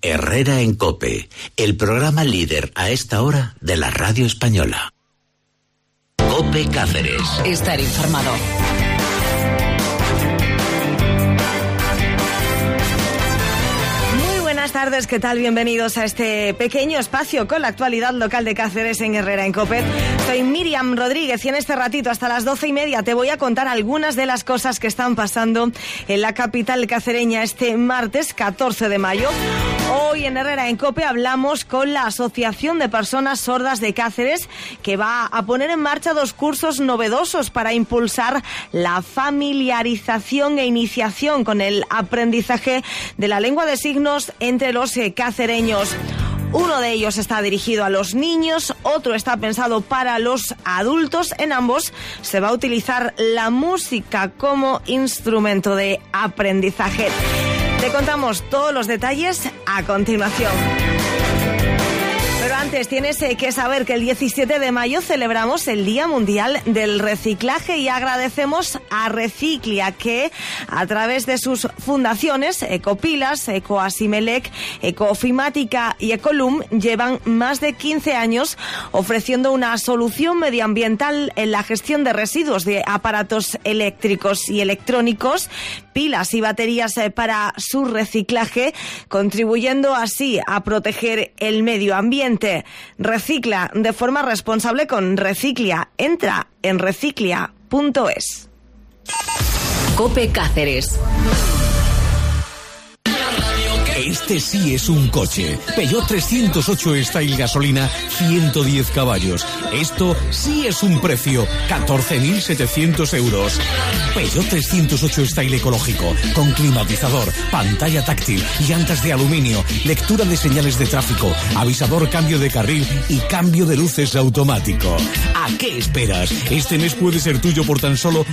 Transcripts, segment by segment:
Herrera en COPE, el programa líder a esta hora de la radio española. COPE Cáceres. Estar informado. Buenas tardes, ¿qué tal? Bienvenidos a este pequeño espacio con la actualidad local de Cáceres en Herrera en COPE. Soy Miriam Rodríguez y en este ratito hasta las 12:30 te voy a contar algunas de las cosas que están pasando en la capital cacereña este martes 14 de mayo. Hoy en Herrera en COPE hablamos con la Asociación de Personas Sordas de Cáceres, que va a poner en marcha 2 cursos novedosos para impulsar la familiarización e iniciación con el aprendizaje de la lengua de signos entre los cacereños. Uno de ellos está dirigido a los niños, otro está pensado para los adultos. En ambos se va a utilizar la música como instrumento de aprendizaje. Te contamos todos los detalles a continuación. Pero antes tienes que saber que el 17 de mayo celebramos el Día Mundial del Reciclaje y agradecemos a Reciclia que a través de sus fundaciones Ecopilas, Ecoasimelec, Ecofimática y Ecolum llevan más de 15 años ofreciendo una solución medioambiental en la gestión de residuos de aparatos eléctricos y electrónicos, pilas y baterías para su reciclaje, contribuyendo así a proteger el medio ambiente. Recicla de forma responsable con Reciclia. Entra en reciclia.es. COPE Cáceres. Este sí es un coche. Peugeot 308 Style gasolina, 110 caballos. Esto sí es un precio, 14.700 euros. Peugeot 308 Style ecológico, con climatizador, pantalla táctil, llantas de aluminio, lectura de señales de tráfico, avisador cambio de carril y cambio de luces automático. ¿A qué esperas? Este mes puede ser tuyo por tan solo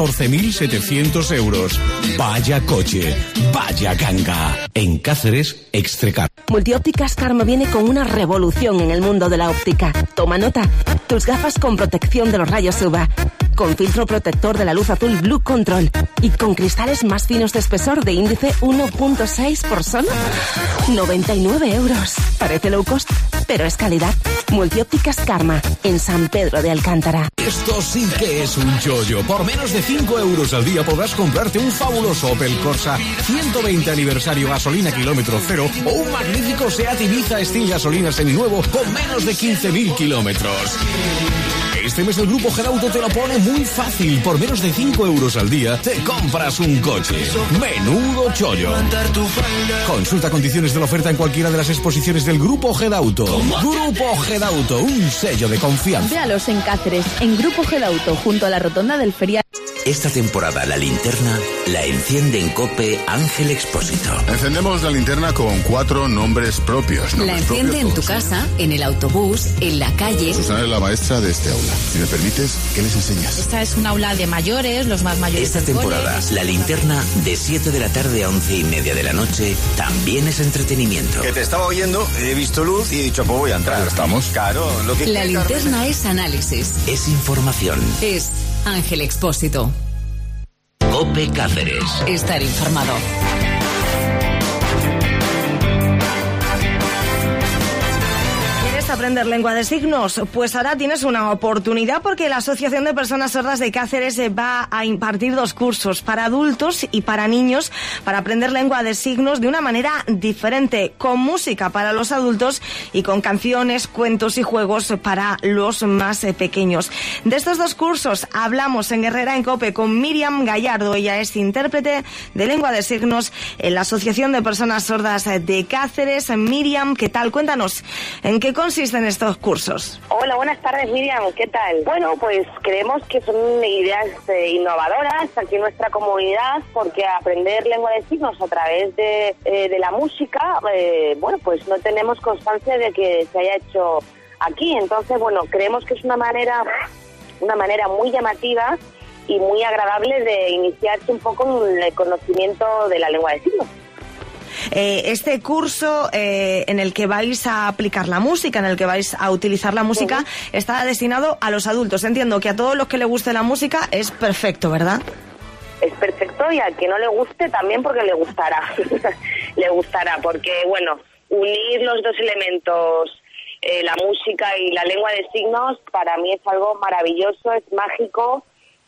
14.700 euros. Vaya coche, vaya ganga. En Cáceres, Extrecar. Multiópticas Karma viene con una revolución en el mundo de la óptica. Toma nota. Tus gafas con protección de los rayos UVA, con filtro protector de la luz azul Blue Control y con cristales más finos de espesor de índice 1.6 por solo 99 euros. Parece low cost, pero es calidad. Multiópticas Karma, en San Pedro de Alcántara. Esto sí que es un chollo. Por menos de 5 euros al día podrás comprarte un fabuloso Opel Corsa 120 aniversario gasolina kilómetro cero o un magnífico Seat Ibiza Steel gasolina seminuevo con menos de 15.000 kilómetros. Este mes el Grupo Gedauto te lo pone muy fácil. Por menos de 5 euros al día te compras un coche. Menudo chollo. Consulta condiciones de la oferta en cualquiera de las exposiciones del Grupo Gedauto. Grupo Gedauto, un sello de confianza. Véalos en Cáceres, en Grupo Gedauto, junto a la rotonda del ferial. Esta temporada la linterna la enciende en COPE Ángel Expósito. Encendemos la linterna con 4 nombres propios. La enciende en tu casa, en el autobús, en la calle. Susana es la maestra de este aula. Si me permites, ¿qué les enseñas? Esta es un aula de mayores, los más mayores. Esta temporada la linterna de 7 de la tarde a 11:30 de la noche también es entretenimiento. Que te estaba oyendo, he visto luz y he dicho, pues voy a entrar. ¿Estamos? Claro, lo que... La linterna es análisis. Es información. Es Ángel Expósito. COPE Cáceres. Estar informado. Aprender lengua de signos, pues ahora tienes una oportunidad porque la Asociación de Personas Sordas de Cáceres va a impartir 2 cursos para adultos y para niños para aprender lengua de signos de una manera diferente, con música para los adultos y con canciones, cuentos y juegos para los más pequeños. De estos 2 cursos hablamos en Herrera en COPE con Miriam Gallardo. Ella es intérprete de lengua de signos en la Asociación de Personas Sordas de Cáceres. Miriam, ¿qué tal? Cuéntanos, ¿en qué consiste en estos cursos? Hola, buenas tardes, Miriam, ¿qué tal? Bueno, pues creemos que son ideas innovadoras aquí en nuestra comunidad, porque aprender lengua de signos a través de la música, bueno, pues no tenemos constancia de que se haya hecho aquí. Entonces, bueno, creemos que es una manera muy llamativa y muy agradable de iniciarse un poco en el conocimiento de la lengua de signos. Este curso en el que vais a aplicar la música, en el que vais a utilizar la música, está destinado a los adultos. Entiendo que a todos los que les guste la música es perfecto, ¿verdad? Es perfecto, y al que no le guste también, porque le gustará. Le gustará, porque bueno, unir los dos elementos, la música y la lengua de signos, para mí es algo maravilloso, es mágico,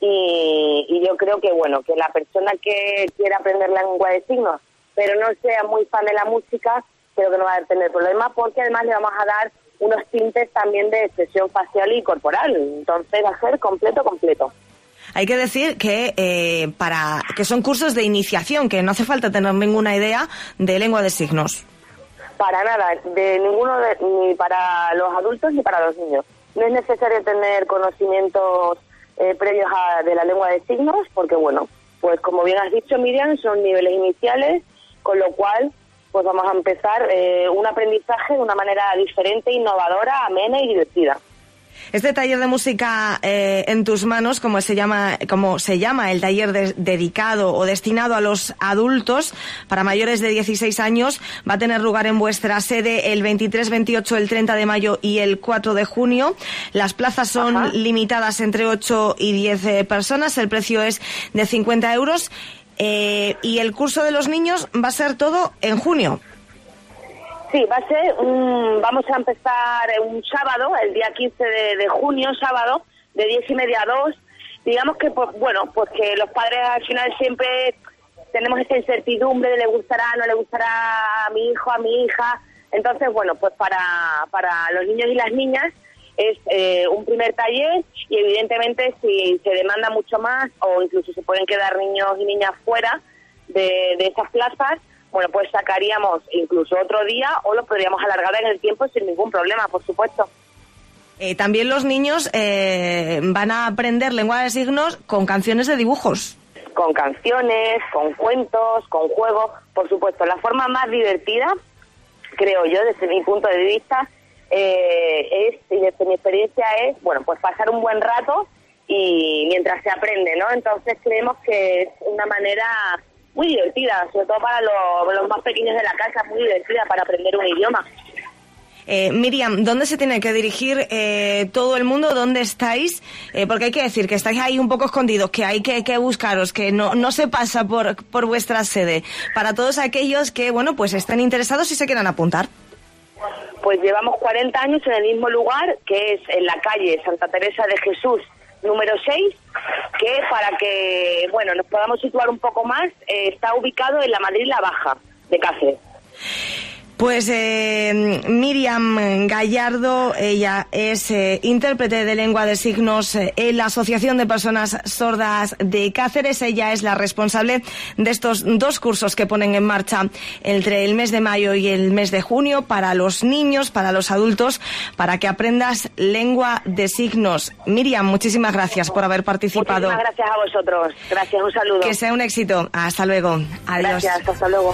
y yo creo que, bueno, que la persona que quiera aprender la lengua de signos, pero no sea muy fan de la música, creo que no va a tener problema, porque además le vamos a dar unos tintes también de expresión facial y corporal. Entonces va a ser completo. Hay que decir que que son cursos de iniciación, que no hace falta tener ninguna idea de lengua de signos. Para nada, ni para los adultos ni para los niños. No es necesario tener conocimientos previos de la lengua de signos, porque bueno, pues como bien has dicho, Miriam, son niveles iniciales, con lo cual pues vamos a empezar un aprendizaje de una manera diferente, innovadora, amena y divertida. Este taller de música en tus manos, como se llama el taller dedicado o destinado a los adultos para mayores de 16 años, va a tener lugar en vuestra sede el 23, 28, el 30 de mayo y el 4 de junio. Las plazas son limitadas entre 8 y 10 personas. El precio es de 50 euros. Y el curso de los niños va a ser todo en junio. Sí, va a ser vamos a empezar un sábado, el día 15 de junio, sábado, de 10:30 a 2. Digamos que, pues que los padres al final siempre tenemos esa incertidumbre de le gustará, no le gustará a mi hijo, a mi hija. Entonces, bueno, pues para los niños y las niñas es un primer taller, y evidentemente si se demanda mucho más o incluso se pueden quedar niños y niñas fuera de esas plazas, bueno, pues sacaríamos incluso otro día o lo podríamos alargar en el tiempo sin ningún problema, por supuesto. También los niños van a aprender lengua de signos con canciones de dibujos. Con canciones, con cuentos, con juegos, por supuesto. La forma más divertida, creo yo, desde mi punto de vista, y desde mi experiencia es, bueno, pues pasar un buen rato y mientras se aprende, ¿no? Entonces creemos que es una manera muy divertida, sobre todo para los más pequeños de la casa, muy divertida para aprender un idioma. Miriam, ¿dónde se tiene que dirigir todo el mundo? ¿Dónde estáis? Porque hay que decir que estáis ahí un poco escondidos, que hay que buscaros, que no se pasa por vuestra sede. Para todos aquellos que, bueno, pues estén interesados y se quieran apuntar. Pues llevamos 40 años en el mismo lugar, que es en la calle Santa Teresa de Jesús, número 6, que para que, bueno, nos podamos situar un poco más, está ubicado en la Madrid La Baja de Cáceres. Pues Miriam Gallardo, ella es intérprete de lengua de signos en la Asociación de Personas Sordas de Cáceres. Ella es la responsable de estos dos cursos que ponen en marcha entre el mes de mayo y el mes de junio para los niños, para los adultos, para que aprendas lengua de signos. Miriam, muchísimas gracias por haber participado. Muchísimas gracias a vosotros. Gracias, un saludo. Que sea un éxito. Hasta luego. Adiós. Gracias, hasta luego.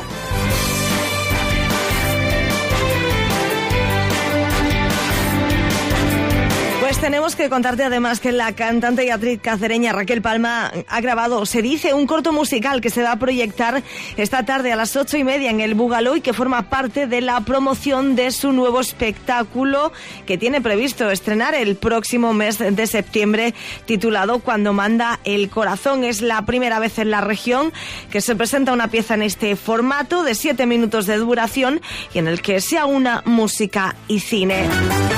Pues tenemos que contarte además que la cantante y actriz cacereña Raquel Palma ha grabado, se dice, un corto musical que se va a proyectar esta tarde a las 8:30 en el Búgalo y que forma parte de la promoción de su nuevo espectáculo que tiene previsto estrenar el próximo mes de septiembre, titulado Cuando manda el corazón. Es la primera vez en la región que se presenta una pieza en este formato de 7 minutos de duración y en el que se aúna música y cine.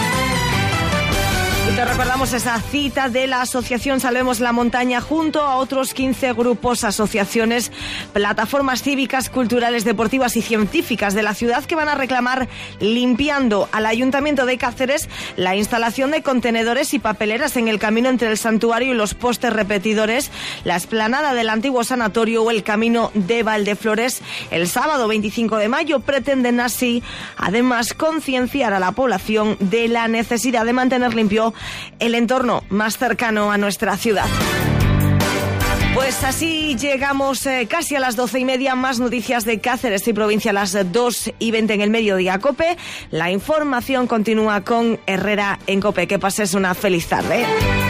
Y te recordamos esa cita de la Asociación Salvemos la Montaña junto a otros 15 grupos, asociaciones, plataformas cívicas, culturales, deportivas y científicas de la ciudad que van a reclamar, limpiando al Ayuntamiento de Cáceres, la instalación de contenedores y papeleras en el camino entre el santuario y los postes repetidores, la explanada del antiguo sanatorio o el camino de Valdeflores. El sábado 25 de mayo pretenden así, además, concienciar a la población de la necesidad de mantener limpio el entorno más cercano a nuestra ciudad. Pues así llegamos casi a las 12:30. Más noticias de Cáceres y provincia a las 2:20 en el Mediodía Cope. La información continúa con Herrera en Cope. Que pases una feliz tarde.